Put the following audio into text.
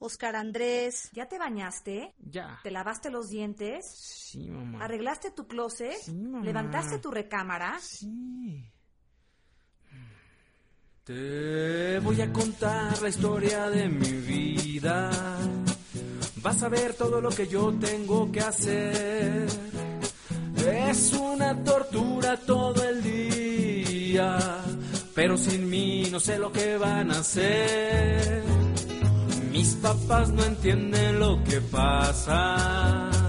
Oscar Andrés, ¿ya te bañaste? Ya. ¿Te lavaste los dientes? Sí, mamá. ¿Arreglaste tu closet? Sí, mamá. ¿Levantaste tu recámara? Sí. Te voy a contar la historia de mi vida. Vas a ver todo lo que yo tengo que hacer. Es una tortura todo el día, pero sin mí no sé lo que van a hacer. Mis papás no entienden lo que pasa.